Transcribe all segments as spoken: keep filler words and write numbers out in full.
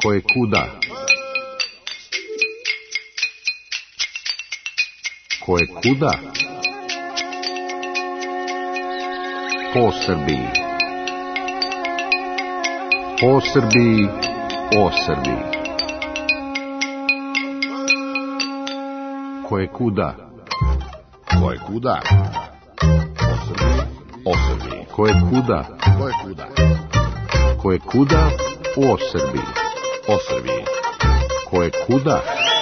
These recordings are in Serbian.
Koje kuda? Koje kuda? Po Srbiji. Po Srbiji, o Srbiji. Koje kuda? Koje kuda? O Srbiji, o Srbiji. Koje kuda? Koje kuda? Koje kuda? O Srbiji. O Srbiji. Koje kuda?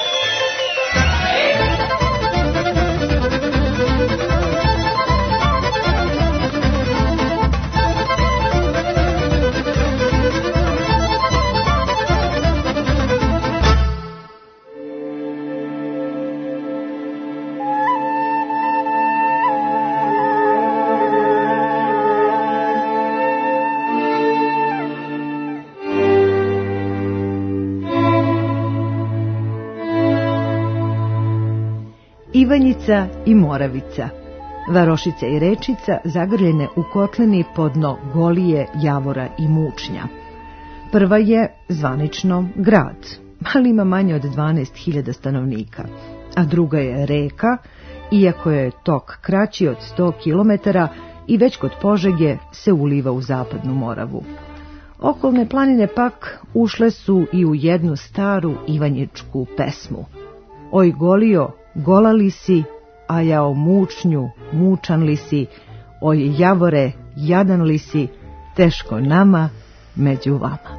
Ivanjica i Moravica, varošica i rečica zagrljene u kotlini pod dno Golije, Javora i Mučnja. Prva je zvanično grad, ali ima manje od dvanaest hiljada stanovnika, a druga je reka, iako je tok kraći od sto kilometara i već kod Požege se uliva u zapadnu Moravu. Okolne planine pak ušle su i u jednu staru ivanjičku pesmu. Oj Golio, gola li si, a ja o Mučnju, mučan li si, oj Javore, jadan li si, teško nama, među vama.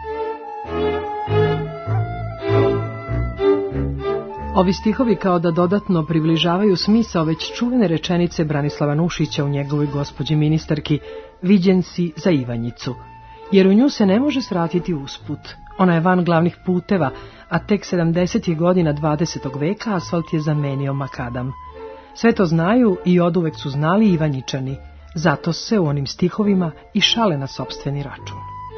Ovi stihovi kao da dodatno približavaju smisao već čuvene rečenice Branislava Nušića u njegovoj Gospođi ministarki Viđen si za Ivanjicu, jer u nju se ne može svratiti usput. Ona je van glavnih puteva, a tek sedamdesetih godina dvadesetog veka asfalt je zamenio makadam. Sve to znaju i oduvek su znali Ivanjičani, zato se u onim stihovima i šale na sopstveni račun.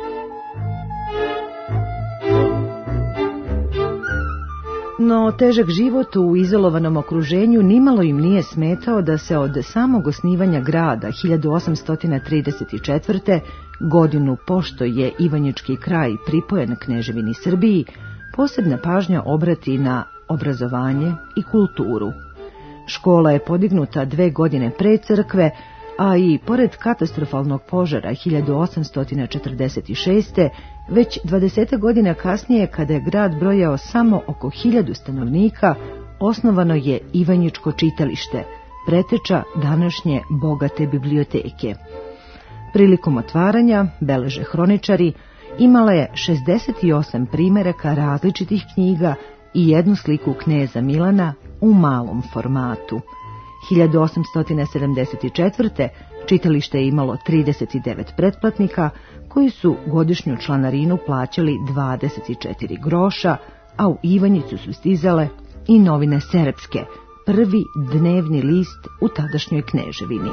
No težak život u izolovanom okruženju nimalo im nije smetao da se od samog osnivanja grada hiljadu osamsto trideset četvrte. godinu pošto je Ivanjički kraj pripojen Kneževini Srbiji, posebna pažnja obrati na obrazovanje i kulturu. Škola je podignuta dve godine pre crkve, a i pored katastrofalnog požara hiljadu osamsto četrdeset šeste. već dvadeset godina kasnije, kada je grad brojao samo oko hiljadu stanovnika, osnovano je Ivanjičko čitalište, preteča današnje bogate biblioteke. Prilikom otvaranja, beleže hroničari, imala je šezdeset osam primeraka različitih knjiga i jednu sliku kneza Milana u malom formatu. hiljadu osamsto sedamdeset četvrte. čitalište je imalo trideset devet pretplatnika koji su godišnju članarinu plaćali dvadeset četiri groša, a u Ivanjicu su stizale i novine Serbske, prvi dnevni list u tadašnjoj Kneževini.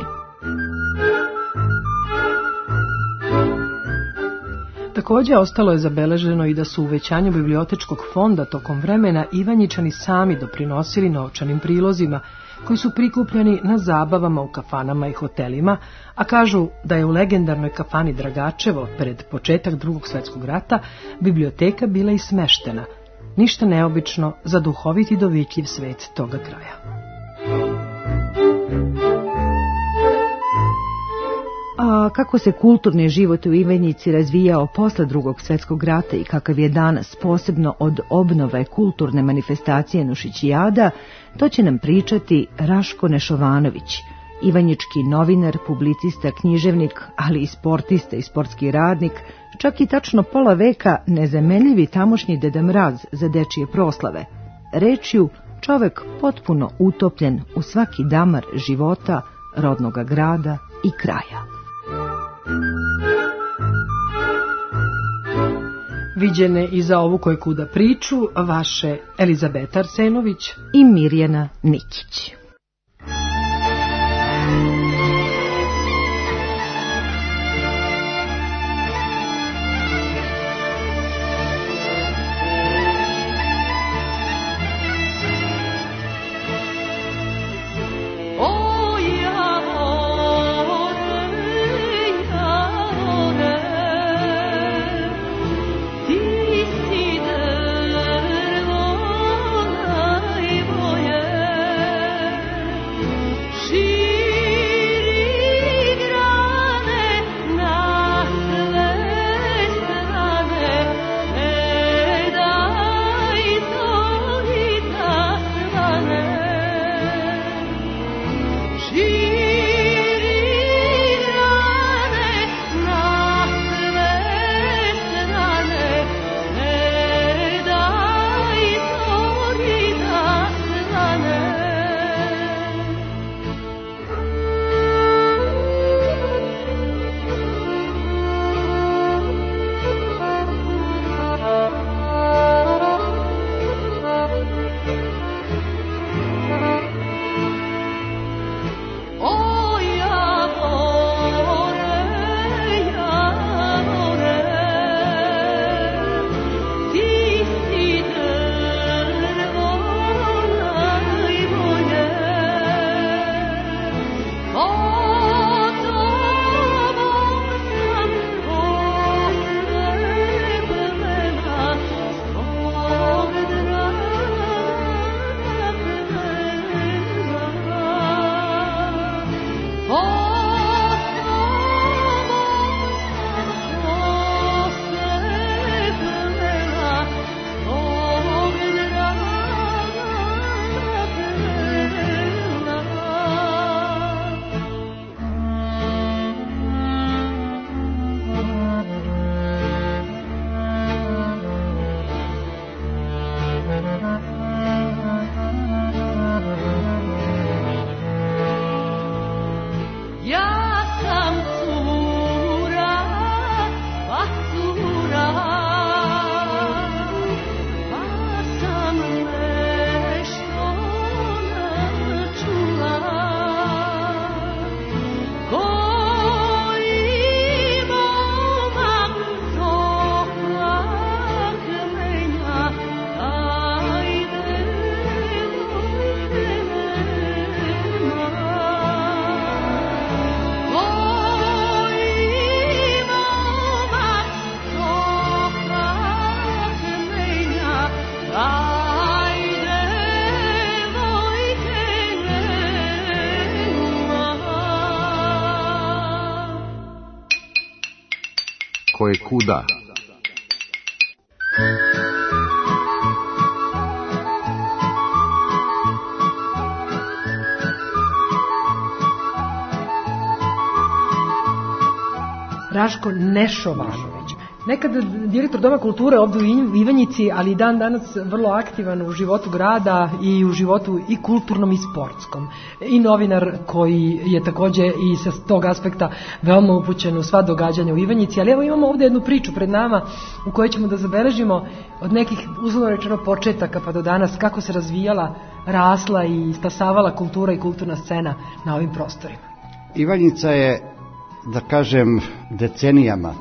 Također ostalo je zabeleženo i da su uvećanju bibliotečkog fonda tokom vremena Ivanjičani sami doprinosili novčanim prilozima, koji su prikupljeni na zabavama u kafanama i hotelima, a kažu da je u legendarnoj kafani Dragačevo, pred početak Drugog svjetskog rata, biblioteka bila i smeštena. Ništa neobično za duhovit i dovitljiv svet toga kraja. A kako se kulturni život u Ivanjici razvijao posle Drugog svjetskog rata i kakav je danas, posebno od obnove kulturne manifestacije Nušićijada, to će nam pričati Raško Nešovanović, ivanjički novinar, publicista, književnik, ali i sportista i sportski radnik, čak i tačno pola veka nezamenljivi tamošnji Deda Mraz za dečije proslave. Rečju, čovek potpuno utopljen u svaki damar života rodnoga grada i kraja. Viđene i za ovu Koje kuda priču vaše Elizabeta Arsenović i Mirjana Nikić. See kuda. Raško Nešovanović. Nekad direktor Doma kulture ovdje u Ivanjici, ali i dan danas vrlo aktivan u životu grada i u životu i kulturnom i sportskom. I novinar koji je također i sa tog aspekta veoma upućen u sva događanja u Ivanjici. Ali evo imamo ovdje jednu priču pred nama u kojoj ćemo da zabeležimo od nekih, uzlovno rečeno, početaka pa do danas kako se razvijala, rasla i stasavala kultura i kulturna scena na ovim prostorima. Ivanjica je, da kažem, decenijama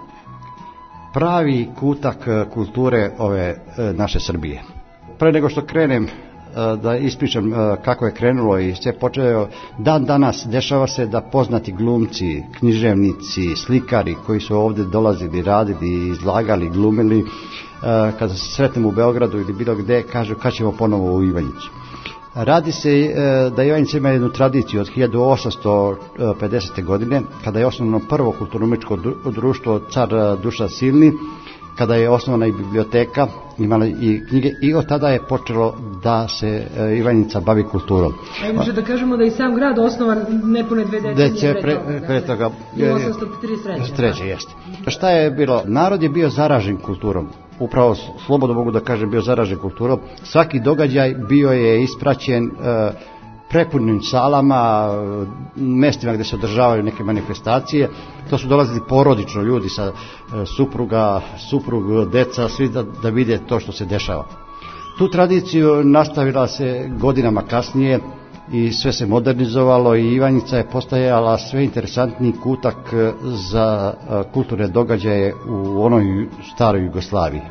pravi kutak kulture ove naše Srbije. Pre nego što krenem da ispričam kako je krenulo i sve počeo, dan danas dešava se da poznati glumci, književnici, slikari koji su ovdje dolazili, radili, izlagali, glumili, kada se sretnemo u Beogradu ili bilo gde, kažu kad ćemo ponovo u Ivanjicu. Radi se da Ivanjica ima jednu tradiciju od hiljadu osamsto pedesete. godine, kada je osnovano prvo kulturno-umetničko društvo Car Dušan Silni, kada je osnovana i biblioteka, imala i knjige, i od tada je počelo da se Ivanjica bavi kulturom. A može da kažemo da je sam grad osnovan nepune dve decenije pre toga. Pre toga osamsto trideset treće. Jeste. Šta je bilo? Narod je bio zaražen kulturom. Upravo, slobodno mogu da kažem, bio zaražen kulturom. Svaki događaj bio je ispraćen e, prepunim salama, mestima gdje se održavaju neke manifestacije. To su dolazili porodično ljudi sa e, supruga, suprug, deca, svi da, da vide to što se dešava. Tu tradiciju nastavila se godinama kasnije i sve se modernizovalo i Ivanjica je postajala sve interesantniji kutak za kulturne događaje u onoj staroj Jugoslaviji.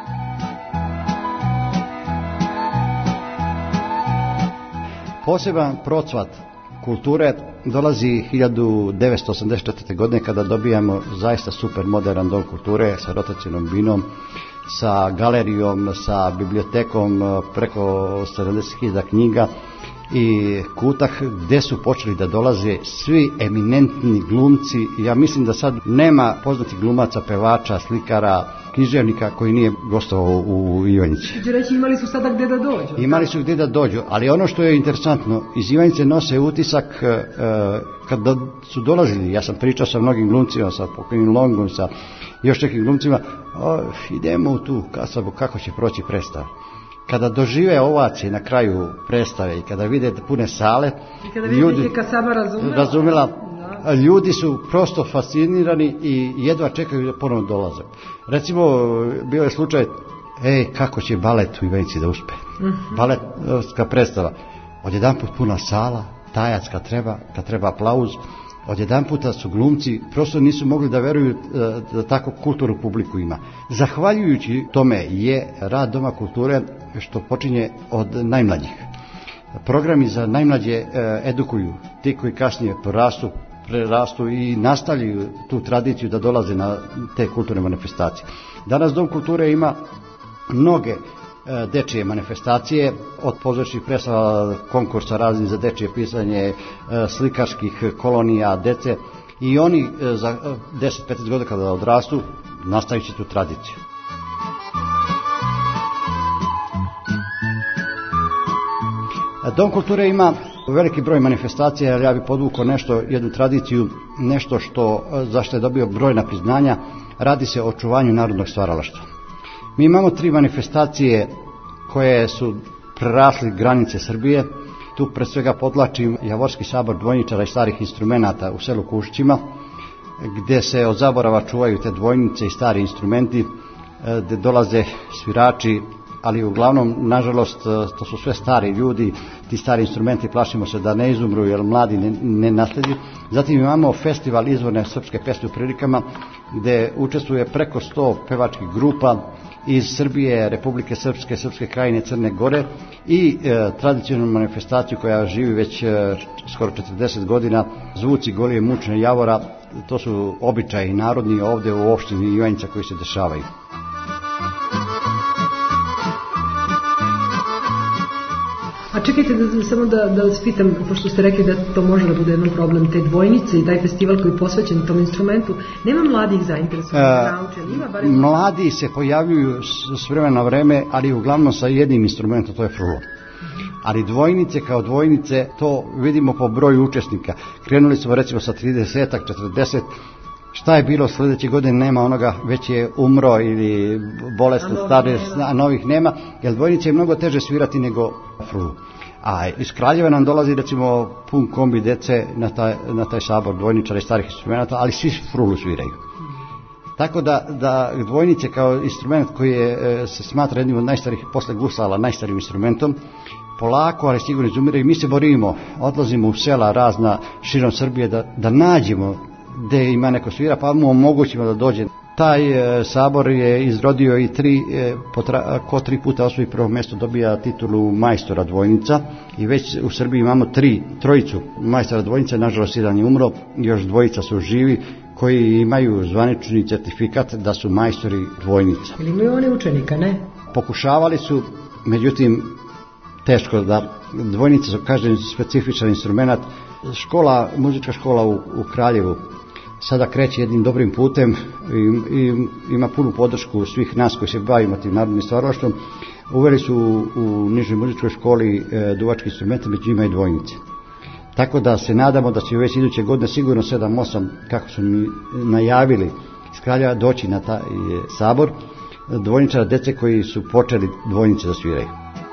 Poseban procvat kulture dolazi hiljadu devetsto osamdeset četvrte. godine kada dobijamo zaista super modern dom kulture sa rotacionom binom, sa galerijom, sa bibliotekom, preko sedamdeset hiljada knjiga i kutak gdje su počeli da dolaze svi eminentni glumci. Ja mislim da sad nema poznatih glumaca, pevača, slikara, književnika koji nije gostovao u Ivanjici. Znači reći, imali su sada gdje da dođu? Imali su gdje da dođu, ali ono što je interesantno, iz Ivanjice nose utisak e, kad do, su dolazili, ja sam pričao sa mnogim glumcima, sa pokojnim Longom, sa još nekim glumcima, o, idemo u tu kasabu, kako će proći predstava. Kada dožive ovacije na kraju predstave i kada vide pune sale, i kada ljudi kasaba razumela, razumela ljudi su prosto fascinirani i jedva čekaju da ponovno dolaze. Recimo, bio je slučaj, ej, kako će balet u Ivanjici da uspe. Uh-huh. Baletska predstava. Odjedanput puna sala, tajac kad treba, kad treba aplauz. Odjedanputa su glumci, prosto nisu mogli da veruju da tako kulturnu publiku ima. Zahvaljujući tome je rad Doma kulture što počinje od najmlađih. Programi za najmlađe edukuju, ti koji kasnije porastu, prerastu i nastavljaju tu tradiciju da dolaze na te kulturne manifestacije. Danas Dom kulture ima mnoge dečije manifestacije, od pozorišnih predstava, konkursa raznih za dečije pisanje, slikarskih kolonija dece, i oni za deset do petnaest godina kada odrastu nastavit će tu tradiciju. Dom kulture ima veliki broj manifestacija, jer ja bih podvukao nešto, jednu tradiciju, nešto što zašto je dobio brojna priznanja. Radi se o očuvanju narodnog stvaralaštva. Mi imamo tri manifestacije koje su prerasli granice Srbije. Tu pre svega podlačim Javorski sabor dvojničara i starih instrumenata u selu Kušićima, gdje se od zaborava čuvaju te dvojnice i stari instrumenti, gdje dolaze svirači, ali uglavnom, nažalost, to su sve stari ljudi, ti stari instrumenti, plašimo se da ne izumru jer mladi ne, ne nasledi. Zatim imamo festival izvorne srpske pesme u prilikama, gdje učestvuje preko sto pevačkih grupa iz Srbije, Republike Srpske, Srpske krajine, Crne Gore, i e, tradicionalnu manifestaciju koja živi već e, skoro četrdeset godina, Zvuci Golije mučne Javora. To su običaji narodni ovdje u opštini Ivanjica koji se dešavaju. A čekajte, da, samo da, da vas pitam, pošto ste rekli da to može da bude jedan problem, te dvojnice i taj festival koji je posvećen tom instrumentu, nema mladih zainteresovanih da nauče? Barem... Mladi se pojavljuju s, s vremena na vreme, ali uglavnom sa jednim instrumentom, to je frulom. Ali dvojnice kao dvojnice, to vidimo po broju učesnika. Krenuli smo recimo sa trideset, četrdeset, šta je bilo sljedeće godine, nema onoga, već je umro ili bolesno stare, a novih nema, jer dvojnice je mnogo teže svirati nego frulu. A iz Kraljeva nam dolazi recimo pun kombi dece na taj, na taj sabor dvojničara i starih instrumenta, ali svi frulu sviraju. Tako da, da dvojnice kao instrument koji je, se smatra jednim od najstarijih, posle gusala, najstarijim instrumentom, polako, ali sigurno izumiraju. Mi se borimo, odlazimo u sela razna širom Srbije da, da nađemo gde ima neko svira, pa mu omogućimo da dođe. Taj e, sabor je izrodio i tri, e, potra, ko tri puta osvoji prvo mjesto dobija titulu majstora dvojnica i već u Srbiji imamo tri, trojicu majstora dvojnice, nažalost jedan je umro, još dvojica su živi koji imaju zvanični certifikat da su majstori dvojnica. Ili imaju oni učenika, ne? Pokušavali su, međutim, teško da dvojnice su kažem specifičan instrument. Škola, muzička škola u, u Kraljevu sada kreće jednim dobrim putem i, i ima punu podršku svih nas koji se bavimo tim narodnim stvaralaštvom. Uveli su u, u nižoj muzičkoj školi e, duvački instrumente, među njima i dvojnice. Tako da se nadamo da će već iduće godine sigurno sedam osam, kako su mi najavili iz Kraljeva, doći na taj sabor dvojničara dece koji su počeli dvojnice da sviraju.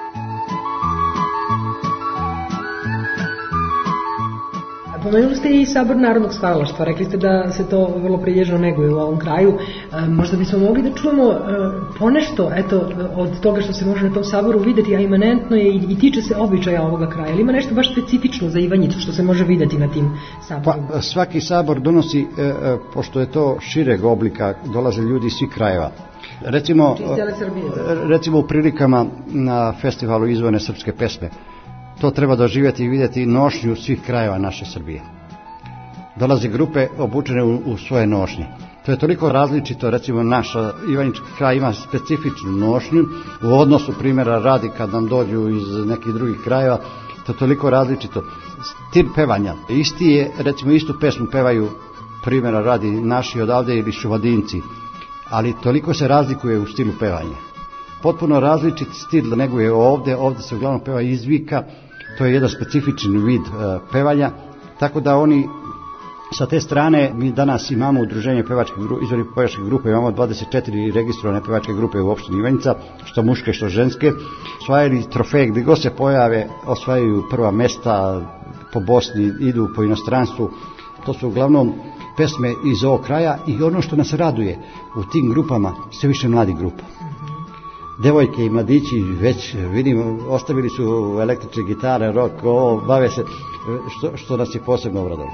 Pomenuli ste i sabor narodnog stvaralaštva, rekli ste da se to vrlo prilježno neguje u ovom kraju. E, možda bismo mogli da čujemo e, ponešto eto, od toga što se može na tom saboru videti, a imanentno je i, i tiče se običaja ovoga kraja. Ili ima nešto baš specifično za Ivanjicu što se može videti na tim saborima? Pa, svaki sabor donosi, e, e, pošto je to šireg oblika, dolaze ljudi iz svih krajeva. Recimo, recimo u prilikama na festivalu izvojene srpske pesme, to treba doživjeti i vidjeti nošnju svih krajeva naše Srbije. Dolaze grupe obučene u, u svoje nošnje. To je toliko različito, recimo naša Ivanjički kraj ima specifičnu nošnju u odnosu primjera radi kad nam dođu iz nekih drugih krajeva, to je toliko različito. Stil pevanja, isti je, recimo istu pesmu pevaju primjera radi naši odavde ili Šumadinci, ali toliko se razlikuje u stilu pevanja. Potpuno različit stil nego je ovdje, ovdje se uglavnom peva izvika, to je jedan specifičan vid e, pevanja, tako da oni sa te strane, mi danas imamo udruženje pevačkih grupa, izvori pevačkih grupe, imamo dvadeset četiri registrovane pevačke grupe u opštini Ivanjica, što muške, što ženske, osvajali trofeje, gdje god se pojave, osvajaju prva mesta po Bosni, idu po inostranstvu, to su uglavnom pesme iz ovog kraja i ono što nas raduje u tim grupama, sve više mladih grupa. Devojke i mladići već vidim ostavili su električne gitare, rock, ovo, bave se, što, što nas je posebno obradilo.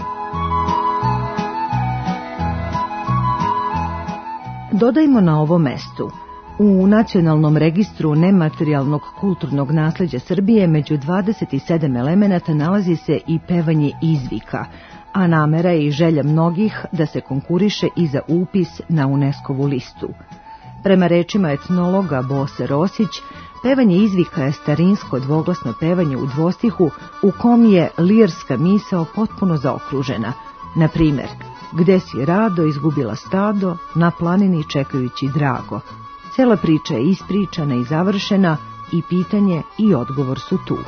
Dodajmo na ovom mestu. U Nacionalnom registru nematerijalnog kulturnog nasleđa Srbije među dvadeset sedam elemenata nalazi se i pevanje izvika, a namera je i želja mnogih da se konkuriše i za upis na UNESCO-vu listu. Prema rečima etnologa Bose Rosić, pevanje izvika je starinsko dvoglasno pevanje u dvostihu u kom je lirska misao potpuno zaokružena. Na primjer, gde si rado izgubila stado, na planini čekajući drago. Cela priča je ispričana i završena i pitanje i odgovor su tu.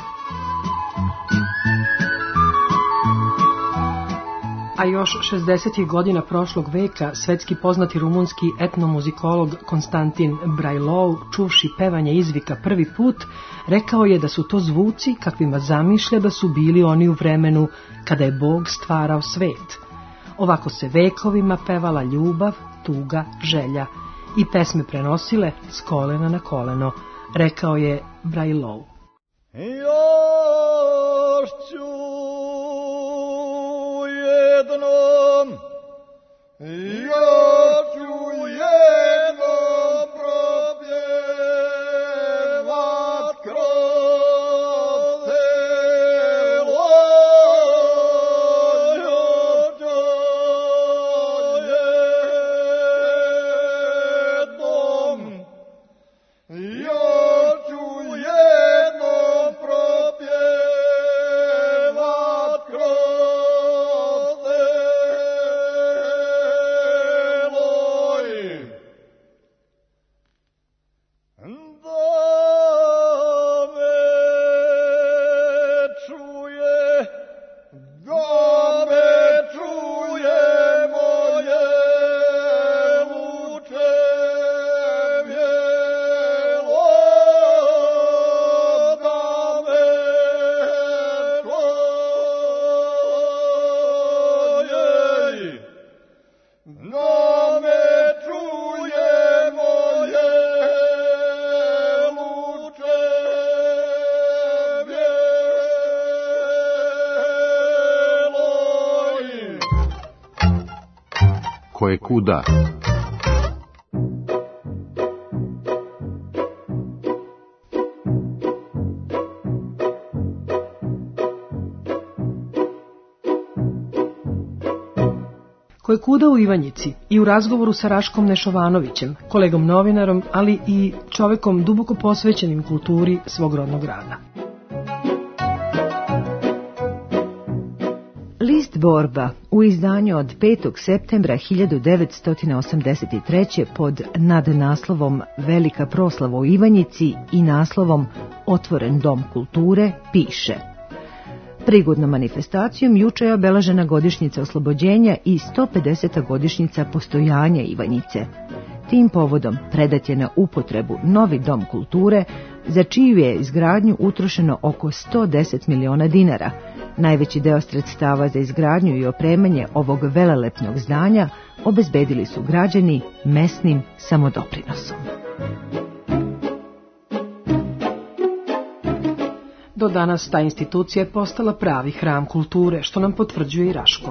A još šezdesetih godina prošlog veka svetski poznati rumunski etnomuzikolog Konstantin Brajlov, čuvši pevanje izvika prvi put, rekao je da su to zvuci kakvima zamišlja da su bili oni u vremenu kada je Bog stvarao svet. Ovako se vekovima pevala ljubav, tuga, želja i pesme prenosile s kolena na koleno, rekao je Brajlov. Još ću jednom, još ću jednom propjevat kroz selo, još ću jednom, još ću jednom propjevat koje kuda. Koje kuda u Ivanjici i u razgovoru sa Raškom Nešovanovićem, kolegom novinarom, ali i čovekom duboko posvećenim kulturi svog rodnog grada. List Borba u izdanju od petog septembra hiljadu devetsto osamdeset treće pod nadnaslovom Velika proslava u Ivanjici i naslovom Otvoren dom kulture piše: prigodnom manifestacijom juče je obeležena godišnjica oslobođenja i sto pedeseta godišnjica postojanja Ivanjice. Tim povodom predat je na upotrebu novi dom kulture, za čiju je izgradnju utrošeno oko sto deset miliona dinara. Najveći deo sredstava za izgradnju i opremanje ovog velelepnog zdanja obezbedili su građani mesnim samodoprinosom. Do danas ta institucija je postala pravi hram kulture, što nam potvrđuje i Raško.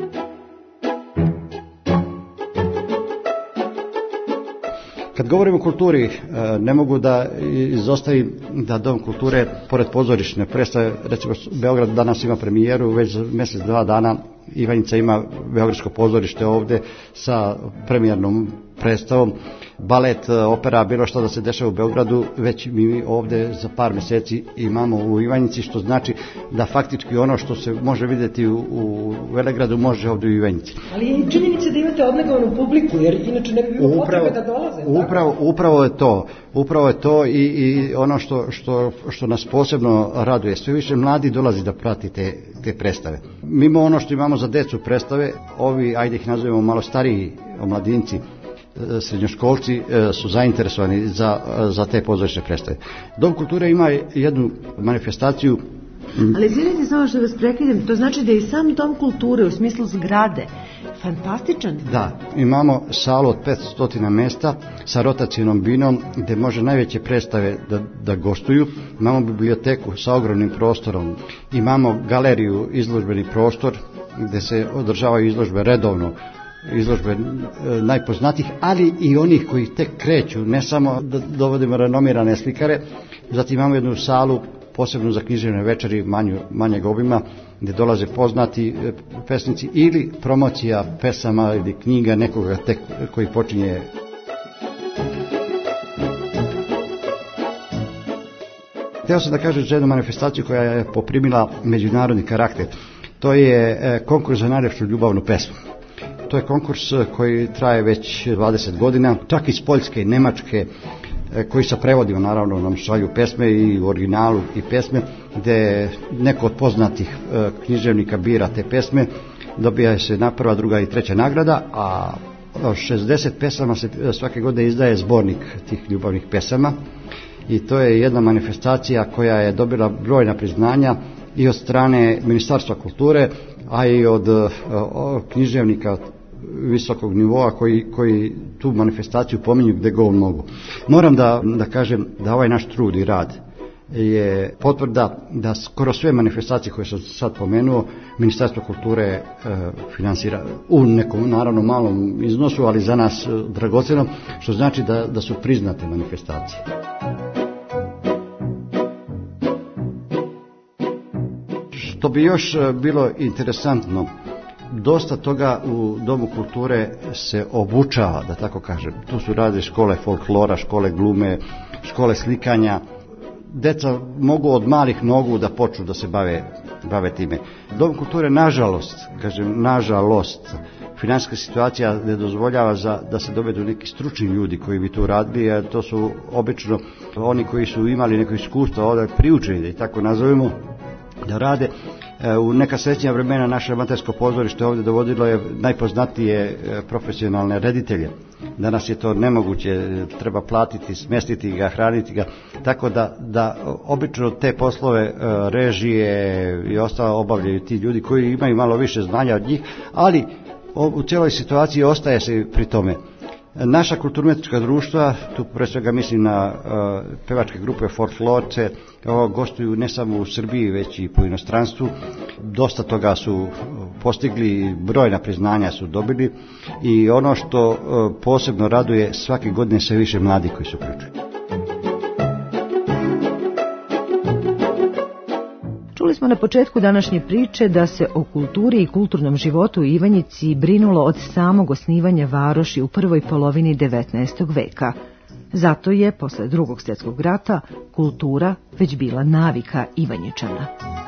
Kad govorimo o kulturi, ne mogu da izostavim da Dom kulture, pored pozorišne predstave, recimo Beograd danas ima premijeru, već za mjesec, dva dana Ivanjica ima beogradsko pozorište ovdje sa premijernom predstavom. Balet, opera, bilo što da se dešava u Beogradu, već mi ovdje za par mjeseci imamo u Ivanjici, što znači da faktički ono što se može vidjeti u, u Velegradu može ovdje u Ivanjici. Ali je činjenica da imate odnegovanu publiku, jer inače ne bi bilo potrebe da dolaze. Upravo, upravo je to, upravo je to i, i ono što, što, što nas posebno raduje. Sve više mladi dolazi da prati te, te predstave. Mimo ono što imamo za decu predstave, ovi, ajde ih nazovemo malo stariji omladinci, srednjoškolci su zainteresovani za, za te pozorišne predstave. Dom kulture ima jednu manifestaciju. Ali izvinite samo što vas prekidam, to znači da je i sam Dom kulture u smislu zgrade fantastičan. Da, imamo salu od petsto mjesta sa rotacijnom binom gdje može najveće predstave da, da gostuju. Imamo biblioteku sa ogromnim prostorom, imamo galeriju, izložbeni prostor gdje se održavaju izložbe redovno, izložbe najpoznatijih, ali i onih koji tek kreću, ne samo da dovodimo renomirane slikare. Zatim imamo jednu salu posebno za književne večeri manju, manjeg obima, gdje dolaze poznati pesnici ili promocija pesama ili knjiga nekoga tek koji počinje. Htio sam da kažem za jednu manifestaciju koja je poprimila međunarodni karakter. To je konkurs za najljepšu ljubavnu pesmu. To je konkurs koji traje već dvadeset godina, čak iz Poljske i Njemačke, koji sa prevodima naravno nam šalju pesme i u originalu i pesme, gdje neko od poznatih književnika bira te pesme, dobija se na prva, druga i treća nagrada, a šezdeset pesama se svake godine izdaje zbornik tih ljubavnih pesama i to je jedna manifestacija koja je dobila brojna priznanja i od strane Ministarstva kulture, a i od književnika visokog nivoa koji, koji tu manifestaciju pominju gdje god mogu. Moram da, da kažem da ovaj naš trud i rad je potvrda da skoro sve manifestacije koje sam sad pomenuo Ministarstvo kulture e, finansira u nekom naravno malom iznosu, ali za nas e, dragocjeno, što znači da, da su priznate manifestacije. Što bi još bilo interesantno, dosta toga u Domu kulture se obučava, da tako kažem. Tu su razne škole folklora, škole glume, škole slikanja. Deca mogu od malih nogu da počnu da se bave, bave time. Dom kulture, nažalost, kažem, nažalost, financijska situacija ne dozvoljava za, da se dovedu neki stručni ljudi koji bi tu radili, a to su obično oni koji su imali neko iskustvo, ovdje priučeni, da i tako nazovemo, da rade. U neka srećnija vremena naše amatersko pozorište ovdje dovodilo je najpoznatije profesionalne reditelje. Danas je to nemoguće, treba platiti, smestiti ga, hraniti ga, tako da, da obično te poslove režije i ostalo obavljaju ti ljudi koji imaju malo više znanja od njih, ali u cijeloj situaciji ostaje se pri tome. Naša kulturno-umjetnička društva, tu pre svega mislim na uh, pevačke grupe folklorce, gostuju ne samo u Srbiji, već i po inostranstvu. Dosta toga su postigli, brojna priznanja su dobili i ono što posebno raduje, svake godine sve više mladi koji su uključeni. Čuli smo na početku današnje priče da se o kulturi i kulturnom životu u Ivanjici brinulo od samog osnivanja varoši u prvoj polovini devetnaestog veka. Zato je, posle Drugog svjetskog rata, kultura već bila navika Ivanjičana.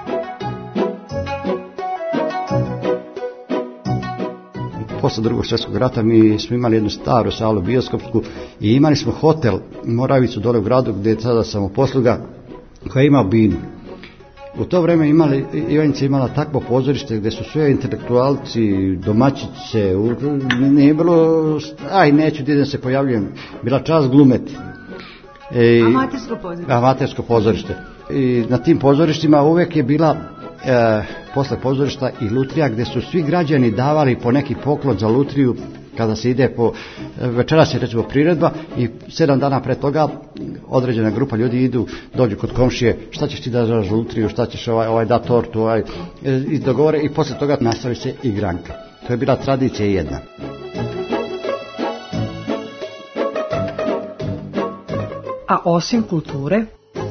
Posle Drugog svjetskog rata mi smo imali jednu staru salu bioskopsku i imali smo hotel Moravicu dole u gradu gdje je sada samoposluga koja je imao binu. U to vreme imali, Ivanjica imala takvo pozorište gdje su sve intelektualci, domaćice, nije bilo, aj neću da se pojavljujem, bila čast glumeti. E, amatersko pozorište. Amatersko pozorište. I na tim pozorištima uvek je bila e, posle pozorišta i lutrija gdje su svi građani davali po neki poklon za lutriju kada se ide po, večeras je recimo priredba i sedam dana pre toga određena grupa ljudi idu, dođu kod komšije, šta ćeš ti da daš lutriju, šta ćeš ovaj, ovaj da tortu, ovaj, i dogovore i posle toga nastavi se igranka. To je bila tradicija jedna. A osim kulture,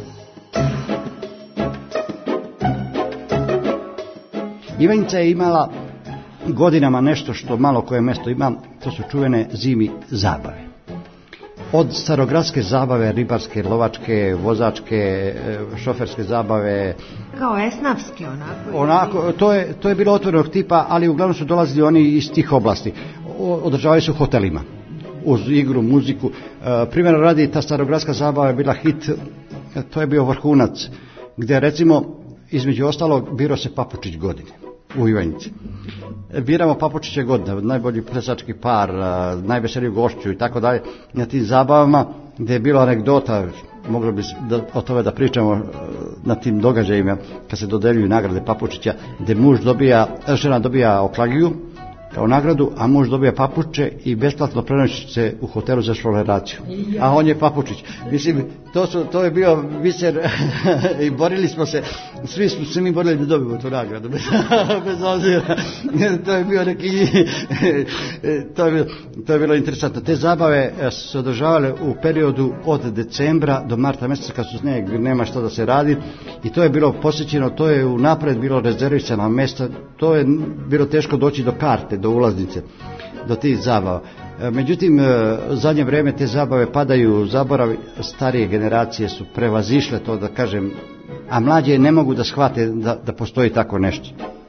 Ivanjica je imala godinama nešto što malo koje mesto ima, to su čuvene zimi zabave. Od starogradske zabave, ribarske, lovačke, vozačke, šoferske zabave. Kao esnafske onako. Onako, to je, to je bilo otvorenog tipa, ali uglavnom su dolazili oni iz tih oblasti. Održavaju se u hotelima, uz igru, muziku. E, primjer radi, ta starogradska zabava je bila hit, to je bio vrhunac, gdje recimo, između ostalog, biro se Papučić godine u Ivanjici. Biramo Papučiće godine, najbolji plesački par, najveseliju gošću i tako dalje, na tim zabavama gdje je bilo anegdota, moglo bi da, o tome da pričamo na tim događajima kad se dodeljuju nagrade Papučića, gdje muž dobija, žena dobija oklagiju kao nagradu, a muž dobija papuče i besplatno prenoći se u hotelu za školeraciju. A on je Papučić. Mislim, to, su, to je bio biser i borili smo se, svi smo se mi borili da dobijemo tu nagradu, bez, bez obzira. To je bio neki, to je bilo, to je bilo interesantno. Te zabave su se održavale u periodu od decembra do marta mjeseca kad su snijeg, nema što da se radi i to je bilo posjećeno, to je unapred bilo rezervisano mjesta, to je bilo teško doći do karte, do ulaznice, do tih zabava. Međutim, zadnje vrijeme te zabave padaju u zaborav, starije generacije su prevazišle to, da kažem, a mlađe ne mogu da shvate da, da postoji tako nešto.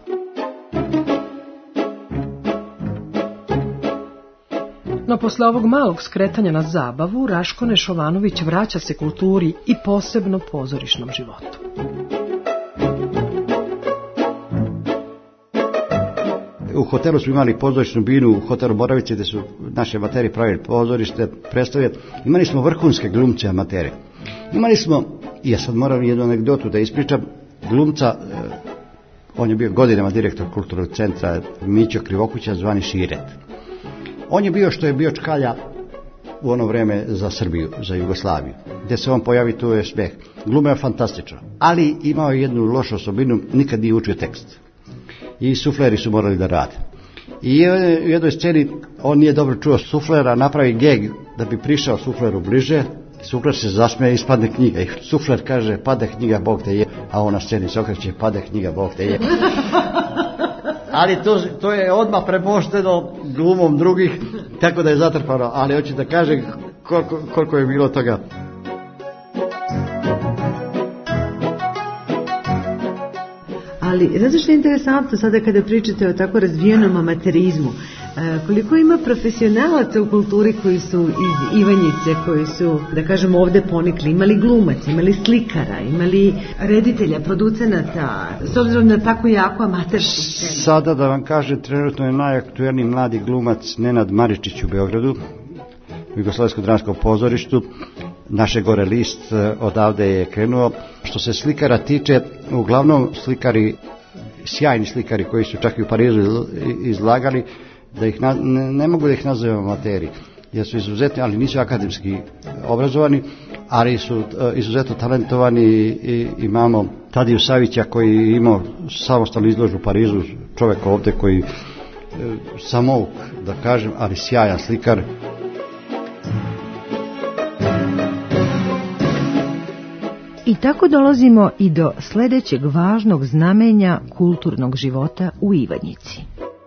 No posle ovog malog skretanja na zabavu, Raško Nešovanović vraća se kulturi i posebno pozorišnom životu. U hotelu smo imali pozorišnu binu, u hotelu Moravice gdje su naši amateri pravili pozorište, predstave. Imali smo vrhunske glumce amatere. Imali smo, i ja sad moram jednu anegdotu da ispričam, glumca, on je bio godinama direktor kulturnog centra Mićo Krivokuća, zvani Širet. On je bio što je bio čkalja u ono vrijeme za Srbiju, za Jugoslaviju. Gdje se on pojavi, tu je smeh. Glumio je fantastično, ali imao je jednu lošu osobinu, nikad nije učio tekst. I sufleri su morali da rade. I u jednoj sceni on nije dobro čuo suflera, napravi geg da bi prišao sufleru bliže, sufler se zasmeje i ispadne knjiga. I sufler kaže, pade knjiga, Bog te je, a on na sceni se okreće, pade knjiga, Bog te je. Ali to, to je odmah premošteno glumom drugih, tako da je zatrpano, ali hoću da kažem koliko, koliko je bilo toga. Ali, zato što je interesantno sada kada pričate o tako razvijenom amaterizmu, koliko ima profesionalaca u kulturi koji su iz Ivanjice, koji su, da kažem, ovdje ponikli, imali glumac, imali slikara, imali reditelja, producenata, s obzirom na tako jako amatersku scenu. Sada da vam kažem, trenutno je najaktuelniji mladi glumac Nenad Maričić u Beogradu, u Jugoslavijskom dramskom pozorištu. Naše gore list odavde je krenuo. Što se slikara tiče, uglavnom slikari, sjajni slikari koji su čak i u Parizu izlagali, da ih na, ne, ne mogu da ih nazovem amateri, jer su izuzetni, ali nisu akademski obrazovani, ali su izuzetno talentovani. I imamo Tadiju Savića koji je imao samostalnu izložbu u Parizu, čovjek ovdje koji samouk, da kažem, ali sjajan slikar. I tako dolazimo i do sljedećeg važnog znamenja kulturnog života u Ivanjici.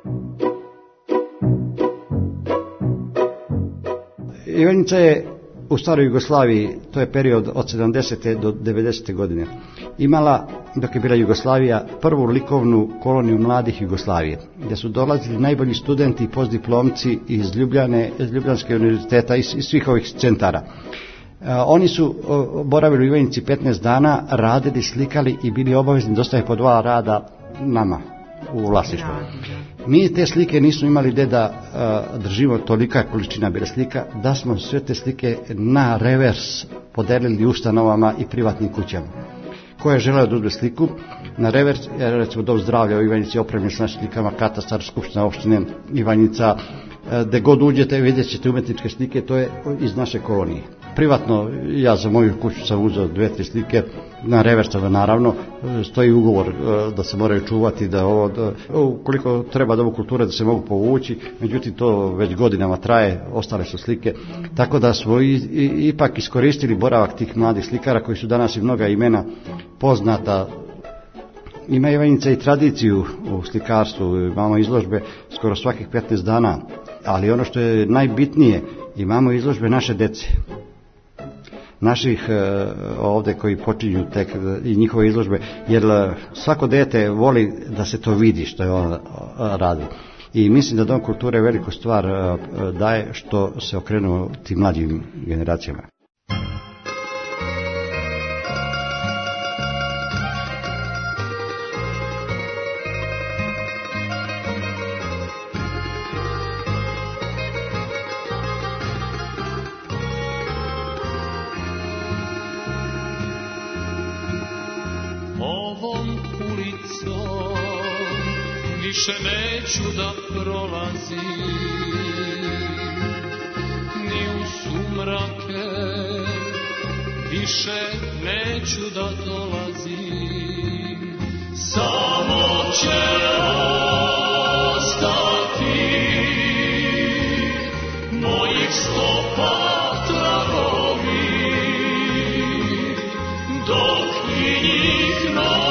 Ivanjica je u staroj Jugoslaviji, to je period od sedamdesete do devedesete godine, imala, dok je bila Jugoslavija, prvu likovnu koloniju mladih Jugoslavije, gdje su dolazili najbolji studenti i postdiplomci iz Ljubljane, iz Ljubljanske univerziteta i iz svih ovih centara. Oni su boravili u Ivanjici petnaest dana, radili, slikali i bili obavezni dostaviti po dva rada nama u vlasništvu. Mi te slike nismo imali gdje da uh, držimo, tolika količina bila slika, da smo sve te slike na revers podelili ustanovama i privatnim kućama. Ko je želeo da uzme sliku, na revers, recimo Dom zdravlja u Ivanjici opremljen s našim slikama, katastar, skupština opštine Ivanjica, gdje god uđete vidjet ćete umetničke slike, to je iz naše kolonije. Privatno, ja za moju kuću sam uzeo dve, tri slike, na reversama naravno, stoji ugovor da se moraju čuvati, da ovo, da, koliko treba da ovu kulture da se mogu povući, međutim to već godinama traje, ostale su slike, tako da smo i, i, ipak iskoristili boravak tih mladih slikara koji su danas i mnoga imena poznata. Ima Ivanjica i tradiciju u slikarstvu, imamo izložbe skoro svakih petnaest dana, ali ono što je najbitnije, imamo izložbe naše dece. Naših ovdje koji počinju tek i njihove izložbe, jer svako dete voli da se to vidi što je on radi. I mislim da Dom kulture veliku stvar daje što se okrenuo tim mlađim generacijama. Više neću da prolazim ni u sumrake, više neću da dolazim, samo će ostati mojih stopa tragovi, dok i njih novi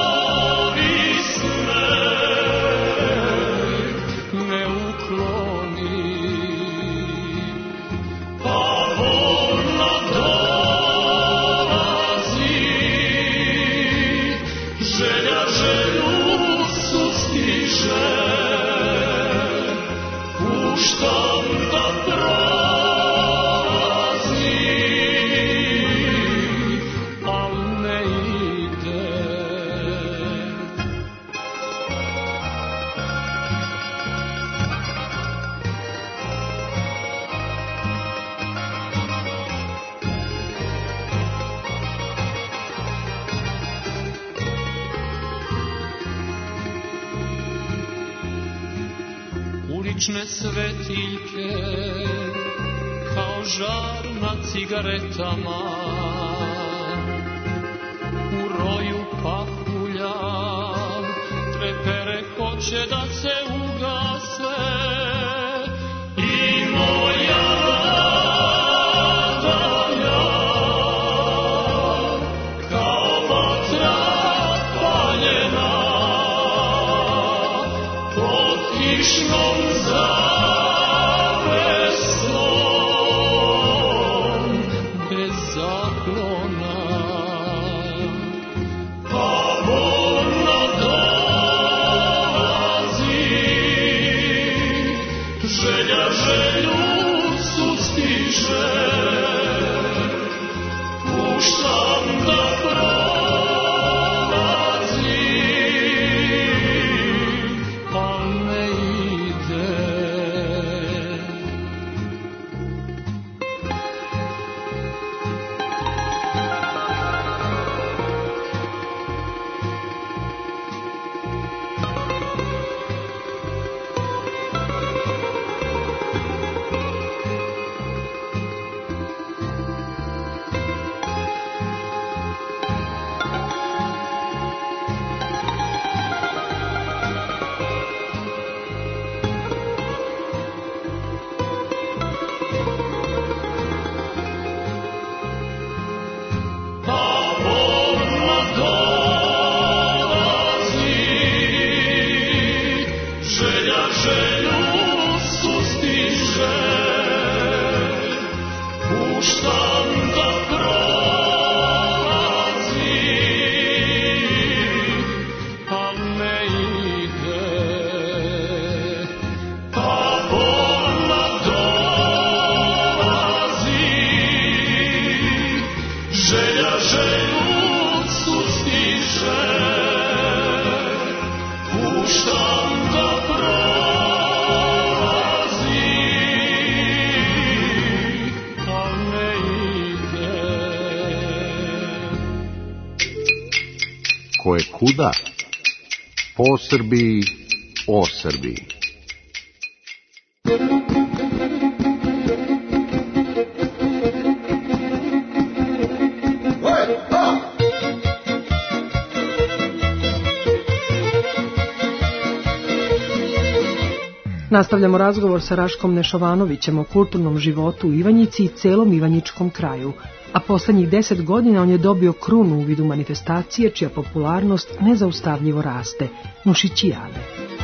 ulične svetiljke kao žar na cigaretama, u roju pahulja trepere hoće da se ugase i moja radalja kao vatra paljena pod kišnom puštam da prolazi, a ne ide, pa bolna dolazi, želja želju sustiže, puštam da prolazi, a ne ide. Ko je kuda? Po Srbiji, o Srbiji. Nastavljamo razgovor sa Raškom Nešovanovićem o kulturnom životu u Ivanjici i celom Ivanjičkom kraju, a poslednjih deset godina on je dobio krunu u vidu manifestacije čija popularnost nezaustavljivo raste, Nušićijade.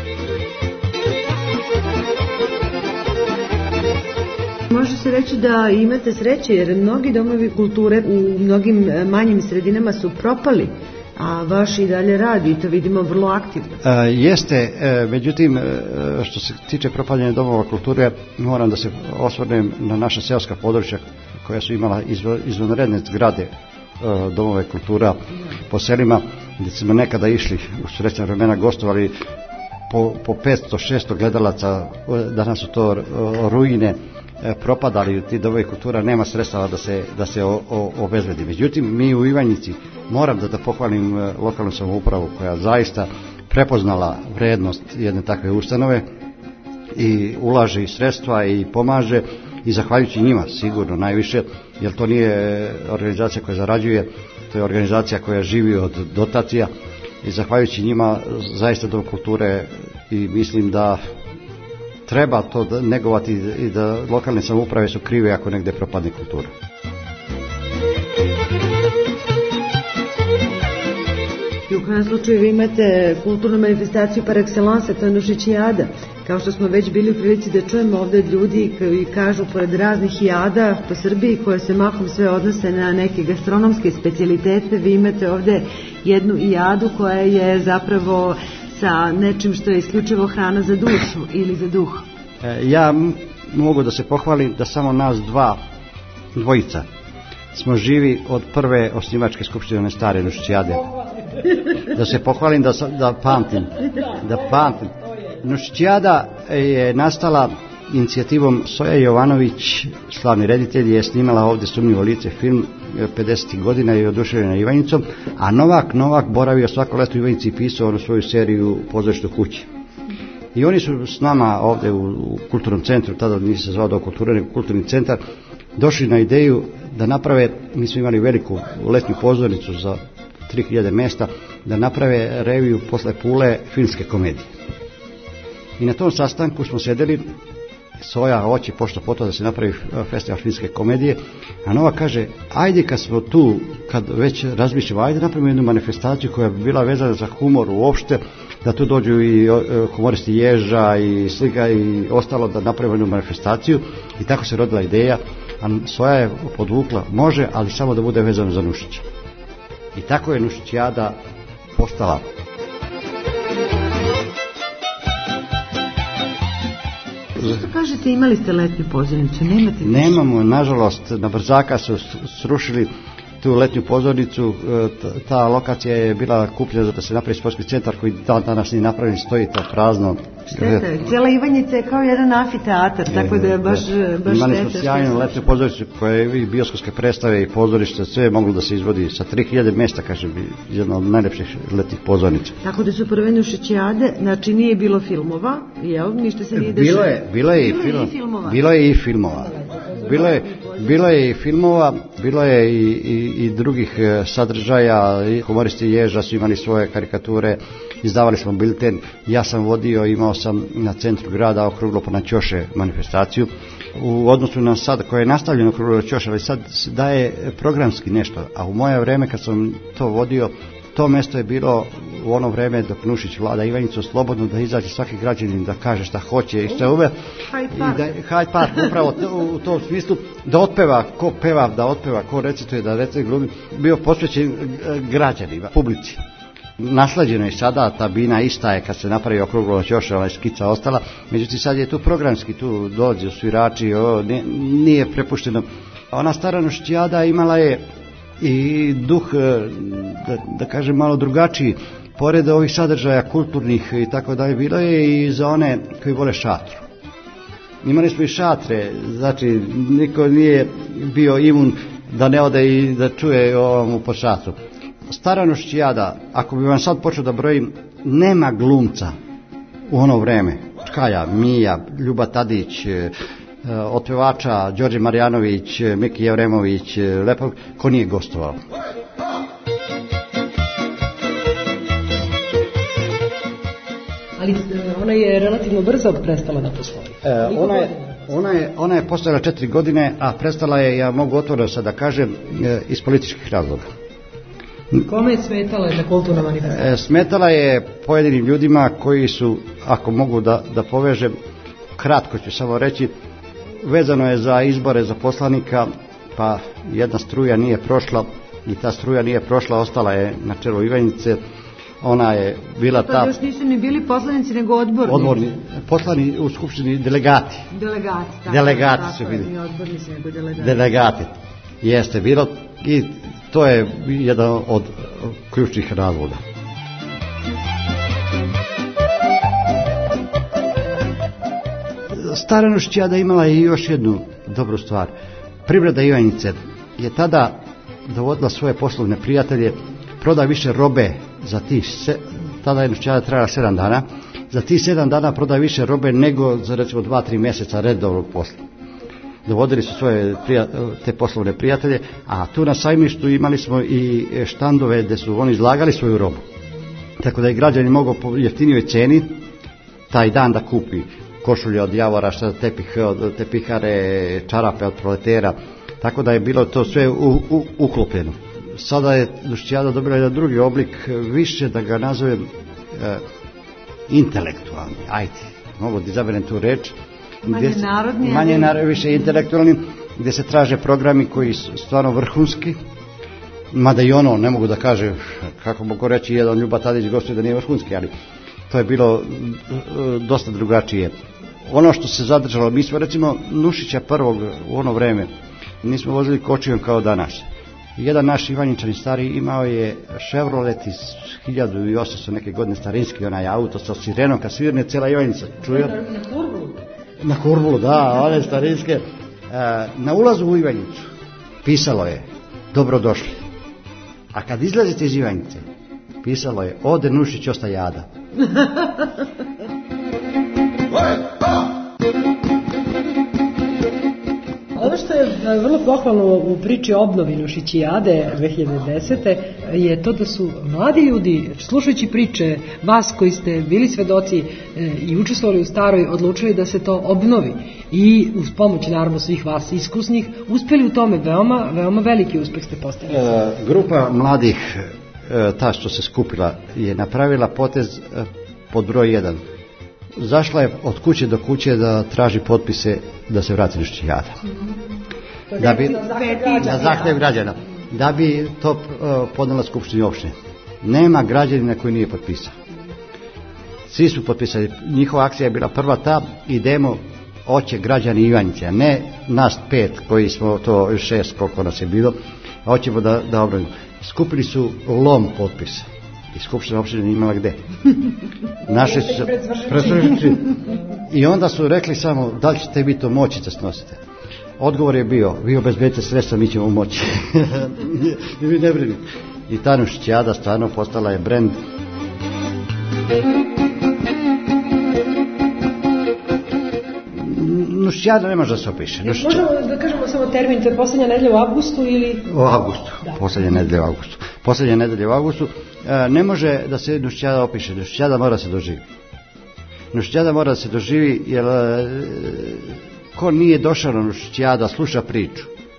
Može se reći da imate sreće jer mnogi domovi kulture u mnogim manjim sredinama su propali, a vaš i dalje radi i to vidimo vrlo aktivno. E, jeste, e, međutim, e, što se tiče propadanja domova kulture, moram da se osvrnem na naša seoska područja koja su imala izv, izvanredne zgrade e, domove kultura po selima, gdje smo nekada išli u srećna vremena, gostovali po, po petsto šesto gledalaca, danas su to ruine, propadali ti domovi kultura, nema sredstava da se, da se o, o, obezbedi. Međutim, mi u Ivanjici, moram da, da pohvalim lokalnu samoupravu koja zaista prepoznala vrednost jedne takve ustanove i ulaže i sredstva i pomaže, i zahvaljujući njima sigurno najviše, jer to nije organizacija koja zarađuje, to je organizacija koja živi od dotacija, i zahvaljujući njima zaista dom kulture, i mislim da treba to negovati i da lokalne samouprave su krive ako negde propadne kultura. I u kojem slučaju vi imate kulturnu manifestaciju par excellence, to je Nušićijada. Kao što smo već bili u prilici da čujemo ovde od ljudi koji kažu pored raznih jada po Srbiji koje se mahom sve odnose na neke gastronomske specijalitete, vi imate ovde jednu jadu koja je zapravo sa nečim što je isključivo hrana za dušu ili za duh. E, ja m- mogu da se pohvalim da samo nas dva, dvojica, smo živi od prve osnivačke skupštine stare Nušićijade. Da se pohvalim, da, da pamtim. Da pamtim. Nušićijada je nastala inicijativom Soja Jovanović, slavni reditelj, je snimala ovde Sumnjivo lice film pedesetih godina i oduševljena Ivanjicom, a Novak Novak boravio svako leto u Ivanjici i pisao onu svoju seriju Pozorište u kući. I oni su s nama ovde u, u kulturnom centru, tada nije se zvao Dom kulture, nego kulturni centar, došli na ideju da naprave, mi smo imali veliku letnju pozornicu za tri hiljade mesta, da naprave reviju posle Pule filmske komedije. I na tom sastanku smo sedeli, Soja hoće pošto poto da se napravi festival filmske komedije, a Nova kaže, ajde kad smo tu, kad već razmišljamo, ajde napravimo jednu manifestaciju koja bi bila vezana za humor uopšte, da tu dođu i humoristi Ježa i slika i ostalo, da napravimo jednu manifestaciju, i tako se rodila ideja, a Soja je podvukla, može, ali samo da bude vezano za Nušića. I tako je Nušićijada postala. Što kažete, imali ste letnju pozornicu, nemate više? Nemamo, nažalost, na brzaka su srušili tu letnju pozornicu, ta lokacija je bila kupljena da se napravi sportski centar koji dan danas nije napravljen, stoji to prazno. Šteta, cijela Ivanjica je kao jedan amfiteatar, tako da je baš, baš imali šteta. smo sjajnu letnju pozornicu koja je i bioskopske predstave i pozorište, sve je moglo da se izvodi sa tri hiljade mesta, kažem, jedna od najlepših letnih pozornica. Tako da su prve Nušićijade, znači nije bilo filmova, jel? Ništa se nije dešava. Bilo je, bilo je i, bilo film, i filmova. Bilo je i filmova. Bilo je, bilo je i filmova, bilo je i, i, i drugih sadržaja, humoristi Ježa su imali svoje karikature, izdavali smo bilten, ja sam vodio, imao sam na centru grada okruglo po Ćoše manifestaciju. U odnosu na sad koje je nastavljeno okruglo Ćoše, ali sad daje programski nešto, a u moje vreme kad sam to vodio, to mesto je bilo u ono vreme dok Nušić vlada Ivanjicu slobodno da izađe svaki građanin da kaže šta hoće i šta uve. I da, Hyde Park, upravo u tom smislu, da otpeva, ko peva, da otpeva, ko recituje, da recituje glumi, bio posvećen građanima, publici. Nasleđeno je sada, ta bina ista je kad se napravi okruglo, još je skica ostala, međutim sad je tu programski, tu dođe svirači, o, nije, nije prepušteno. Ona stara Nušićijada imala je i duh, da, da kažem, malo drugačiji, pored ovih sadržaja kulturnih i tako dalje, bilo je i za one koji vole šatru. Imali smo i šatre, znači niko nije bio imun da ne ode i da čuje ovom po šatru. Stara Nušićijada, ako bi vam sad počeo da brojim, nema glumca u ono vreme. Čkaja, Mija, Ljuba Tadić, otpevača Đorđe Marjanović, Miki Jevremović, Lepo, ko nije gostovao. Ali ona je relativno brzo prestala da postoji. E, ona, je, ona, je, ona je postojala četiri godine, a prestala je, ja mogu otvoreno sad da kažem, iz političkih razloga. Kome je smetala na kulturna manifestacija? E, smetala je pojedinim ljudima koji su, ako mogu da, da povežem, kratko ću samo reći, vezano je za izbore za poslanika, pa jedna struja nije prošla i ta struja nije prošla, ostala je na čelu Ivanjice. Ona je bila ta... Pa još nisu ni bili poslanici, nego odborni. Odborni, poslani u skupštini delegati. Delegati, tako. Delegati tako, su bili. Ni odbornici, nego delegati. Delegati. Jeste bilo i to je jedan od ključnih razloga. Stara Nušićijada imala je još jednu dobru stvar. Privreda Ivanjice je tada dovodila svoje poslovne prijatelje, proda više robe za tih, se, tada je Nušićijada trajala sedam dana, za tih sedam dana proda više robe nego za recimo dva, tri mjeseca redovnog posla. Dovodili su svoje prija, te poslovne prijatelje, a tu na sajmištu imali smo i štandove gdje su oni izlagali svoju robu. Tako da je građani mogao po jeftinijoj ceni taj dan da kupi košulje od javora, tepih, od tepihare, čarape od proletera, tako da je bilo to sve u, u, uklopljeno. Sada je Nušićijada dobila jedan drugi oblik, više da ga nazovem e, intelektualni, ajde, mogu da izaberem tu reč, manje narodni, manje narodni, više intelektualni, gdje se traže programi koji su stvarno vrhunski, mada i ono, ne mogu da kažem, kako mogu reći, jedan Ljuba Tadić gostuje da nije vrhunski, ali to je bilo dosta drugačije. Ono što se zadržalo, mi smo recimo Nušića prvog u ono vreme, nismo vozili kočijom kao danas. Jedan naš Ivanjičani stari imao je Chevrolet iz hiljadu osamsto neke godine, starinski onaj auto sa sirenom, kad svirne cijela Ivanjica čuje. Na Kurbulu? Na Kurbulu, da, one starinske. Na ulazu u Ivanjicu pisalo je dobrodošli. A kad izlazite iz Ivanjice, pisalo je ode Nušić, osta jada. Ono što je vrlo pohvalno u priči o obnovi Nušićijade dve hiljade desete. je to da su mladi ljudi, slušajući priče vas koji ste bili svedoci i učestvovali u staroj, odlučili da se to obnovi i uz pomoć naravno svih vas iskusnih uspjeli u tome. Veoma, veoma veliki uspjeh ste postigli. E, grupa mladih, e, ta što se skupila, je napravila potez e, pod broj jedan. Zašla je od kuće do kuće da traži potpise da se vrati Nušićijada. Mm-hmm. Da bi, na zahtjev građana. Da bi to uh, podnela Skupštini opštine. Nema građanina koji nije potpisao. Svi su potpisali. Njihova akcija je bila prva ta, idemo, hoće građani Ivanjice, a ne nas pet koji smo, to šest koliko nas je bilo, hoćemo da, da obranimo. Skupili su lom potpisa. I Skupština opštine nije imala gde. Naši su se i onda su rekli samo da li ćete vi to moći da snosite. Odgovor je bio, vi obezbedite sredstva, mi ćemo moći. I vi ne brinite. I ta Nušićijada stvarno postala je brend. Nušićijada ne može da se opiše. Možemo da kažemo samo termin, to je posljednja nedelja u avgustu ili... U avgustu, da. Posljednja nedelja u avgustu. Posljednja nedelja u avgustu. E, ne može da se Nušićijada opiše, Nušićijada mora da se doživi. Nušićijada mora da se doživi jer e, ko nije došao na Nušićijada, sluša priču,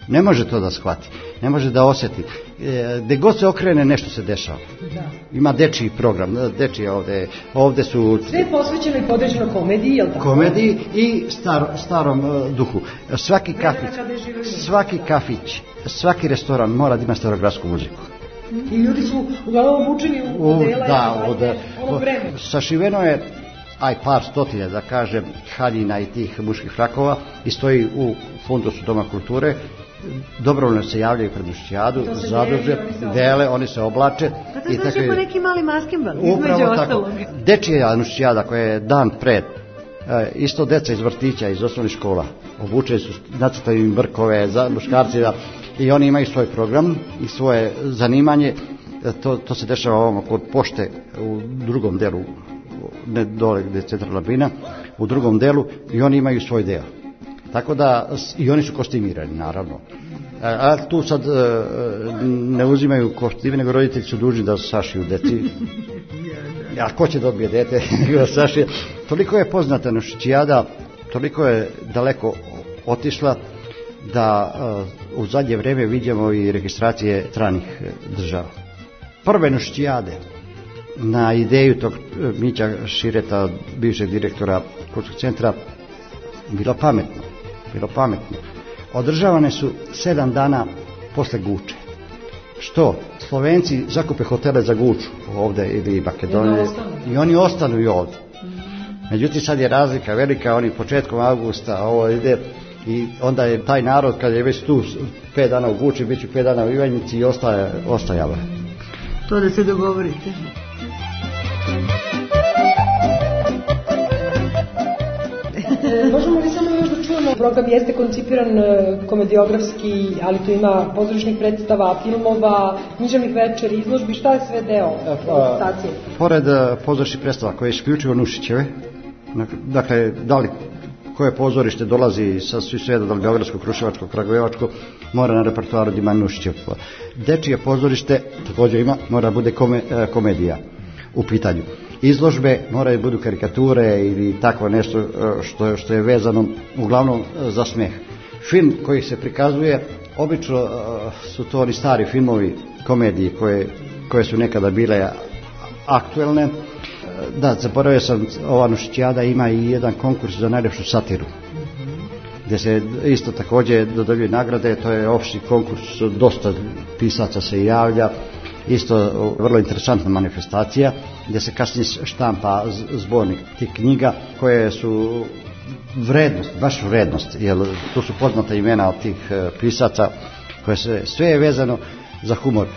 Ne može to da shvati, ne može da osjeti. E, gde god se okrene, nešto se dešava. Da. Ima dečiji program, dečiji ovde, ovde su... Sve je posvećeno i podređeno komediji, jel tako? Komediji i star, starom uh, duhu. Svaki kafić, svaki kafić, svaki restoran mora da ima starogradsku muziku. I ljudi su uglavnom obučeni u modela, da, ajde, od, onog vremena. Sašiveno je aj par stotinja, da kažem, haljina i tih muških frakova i stoji u fundusu Doma kulture. Dobrovoljno se javljaju pred Nušćijadu, zaduže, dele, oni se oblače. Pa to znači tako neki mali maskembal, upravo tako. Dečija Nušćijada koja je dan pred, e, isto deca iz vrtića, iz osnovnih škola, obučeni su, nacrtaju im brkove za muškarci, da, i oni imaju svoj program i svoje zanimanje. E, to, to se dešava ovamo kod pošte u drugom delu, ne dole gde je centralna bina, u drugom delu, i oni imaju svoj deo. Tako da, i oni su kostimirani, naravno. A, a tu sad e, ne uzimaju kostime, nego roditelji su dužni da sašiju deci. A ko će dobije dete, nego da sašije. Toliko je poznata Nušćijada, toliko je daleko otišla, da e, u zadnje vreme vidimo i registracije stranih država. Prve Nušćijade, na ideju tog Mića Šireta, bivšeg direktora kulturnog centra, bilo pametno, bilo pametno. Održavane su sedam dana posle Guče. Što? Slovenci zakupe hotele za Guču ovde ili Makedonije i oni ostanu i ovde. Međutim, sad je razlika velika, oni početkom avgusta ovo ide i onda je taj narod, kad je već tu pet dana u Guči, bit ću pet dana u Ivanjici i ostaje, ostajava. To da se dogovorite. Možemo li samo još da čujemo, program jeste koncipiran komediografski, ali tu ima pozorišnih predstava, filmova, književnih večeri, izložbi, šta je sve deo stacije? Pored pozorišnih predstava koje je isključivo Nušićeve, dakle, da li koje pozorište dolazi sa svi svijeta, da li Beogradsko, Kruševačko, Kragujevačko, mora na repertoaru da ima Nušićev. Dečije pozorište također ima, mora bude kome, komedija u pitanju. Izložbe moraju budu karikature ili tako nešto što, što je vezano uglavnom za smeh. Film koji se prikazuje, obično su to oni stari filmovi, komedije koje, koje su nekada bile aktuelne. Da, zaboravio sam, ova Nušćijada ima i jedan konkurs za najlepšu satiru, gdje se isto također dodeljuje nagrade, to je opšti konkurs, dosta pisaca se javlja, isto vrlo interesantna manifestacija, gdje se kasnije štampa zbornik tih knjiga koje su vrednost, baš vrednost, jer tu su poznata imena od tih pisaca, koje se, sve je vezano za humor.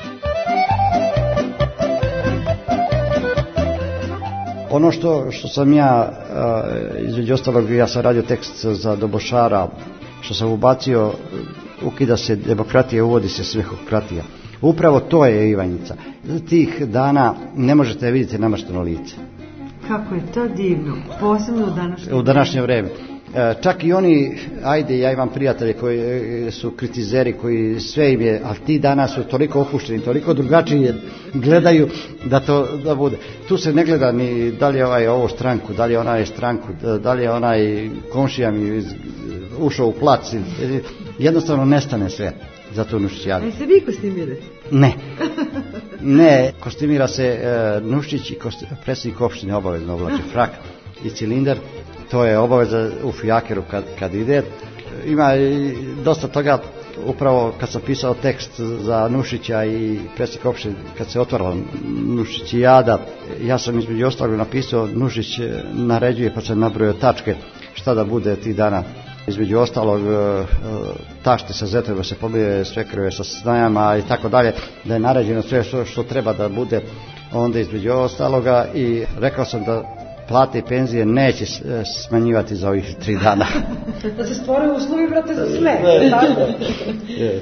Ono što, što sam ja, između ostalog, ja sam radio tekst za Dobošara, što sam ubacio, ukida se demokratija, uvodi se svehokratija. Upravo to je Ivanjica. Tih dana ne možete vidjeti namašteno lice. Kako je to divno, posebno u današnje, u današnje vreme. Čak i oni, ajde, ja imam prijatelje koji su kritizeri, koji sve im je, ali ti dana su toliko opušteni, toliko drugačije gledaju da to da bude. Tu se ne gleda ni da li je ovaj ovo stranku, da li je onaj stranku, da li je onaj komšija mi ušao u plac. Jednostavno nestane sve za tu Nušćijadu. A se vi kostimirate? Ne. Ne, kostimira se e, Nušić i kosti, predsjednik opštine obavezno oblači frak i cilindar. To je obaveza u fijakeru kad, kad ide. Ima i dosta toga, upravo kad sam pisao tekst za Nušića i predsjednik opštine, kad se otvarala Nušićijada, ja sam između ostalog napisao, Nušić naređuje, pa sam nabrojio tačke šta da bude tih dana. Između ostalog, tašte sa zetovima se pobije, svekrve sa snajama i tako dalje, da je naređeno sve što, što treba da bude onda između ostaloga, i rekao sam da plate i penzije neće smanjivati za ovih tri dana. Da se stvore uslovi, brate, za sve. Tako? Je.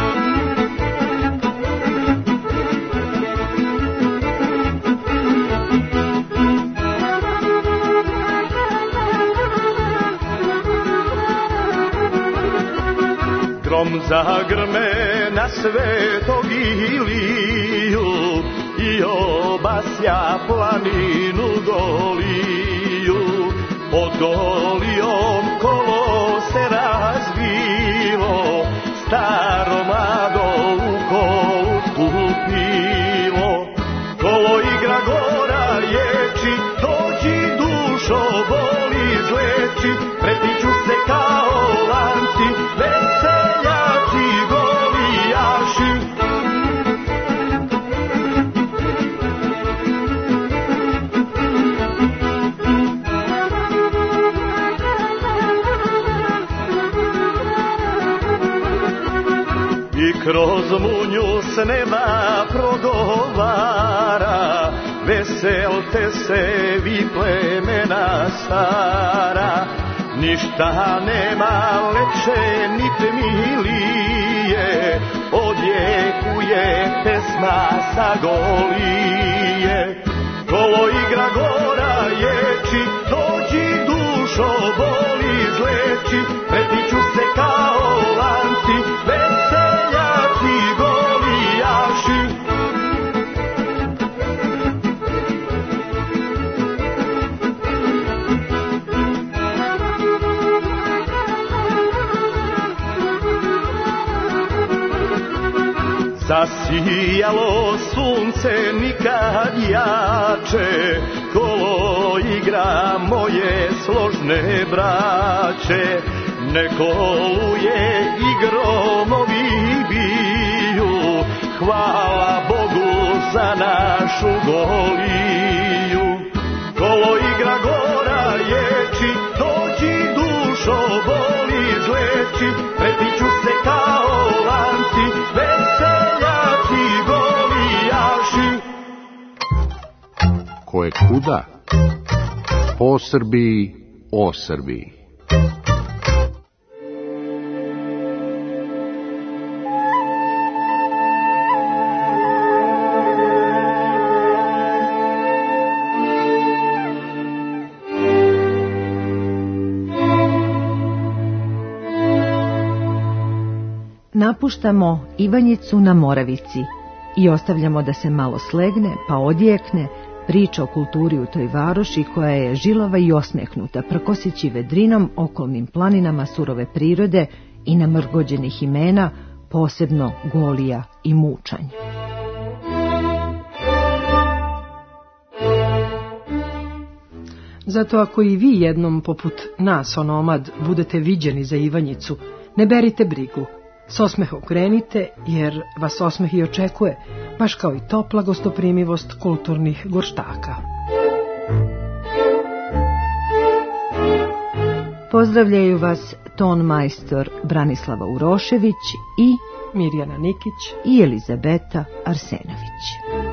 Grom zagrme na Svetog Iliju i obasja planinu Goliju. Pod Golijom kolo se razvilo, i kroz munju s neba progovara, veselte se vi plemena stara. Ništa nema lepše nit milije, odjekuje pesma sa Golije. Kolo igra gora ječi, dođi dušo boli izleči, pretiču se kao lanci, veseljaci golijaši. Zasijalo sunce nikad jače, kolo igra moje složne braće. Ne koluje i gromovi biju, hvala Bogu za našu Goliju. Kolo igra gora ječi, dođi dušo boli izleči, pretiču se kao lanci, veseljaci golijaši. Ko je kuda? Po Srbiji, o Srbiji. Napuštamo Ivanjicu na Moravici i ostavljamo da se malo slegne pa odjekne priča o kulturi u toj varoši koja je žilava i osmehnuta, prkoseći vedrinom okolnim planinama surove prirode i namrgođenih imena, posebno Golija i Mučanj. Zato ako i vi jednom poput nas, onomad, budete viđeni za Ivanjicu, ne berite brigu. S osmehom krenite, jer vas osmeh i očekuje, baš kao i topla gostoprimivost kulturnih gorštaka. Pozdravljaju vas ton majstor Branislava Urošević i Mirjana Nikić i Elizabeta Arsenović.